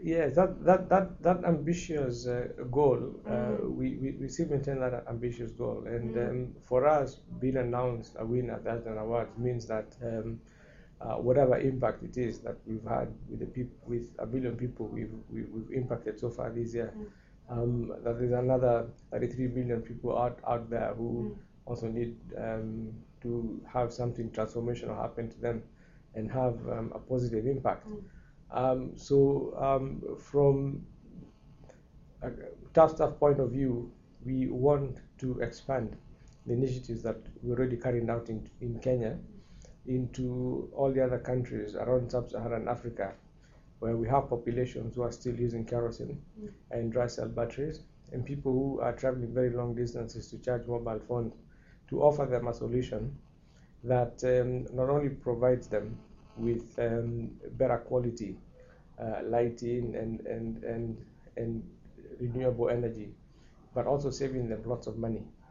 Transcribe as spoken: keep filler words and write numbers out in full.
Yes, that that that that ambitious uh, goal, uh, Mm. we, we we still maintain that ambitious goal, and Mm. um, for us, being announced a winner at the Asden Awards means that um, uh, whatever impact it is that we've had with the people, with a billion people we've we, we've impacted so far this year, Mm. um, that there's another thirty-three billion people out out there who Mm. also need um, to have something transformational happen to them, and have um, a positive impact. Mm. Um, so um, from a tough staff point of view, we want to expand the initiatives that we're already carrying out in, in Kenya into all the other countries around sub-Saharan Africa, where we have populations who are still using kerosene Mm. and dry cell batteries, and people who are traveling very long distances to charge mobile phones, to offer them a solution that um, not only provides them with um, better quality uh, lighting and, and, and, and renewable energy, but also saving them lots of money.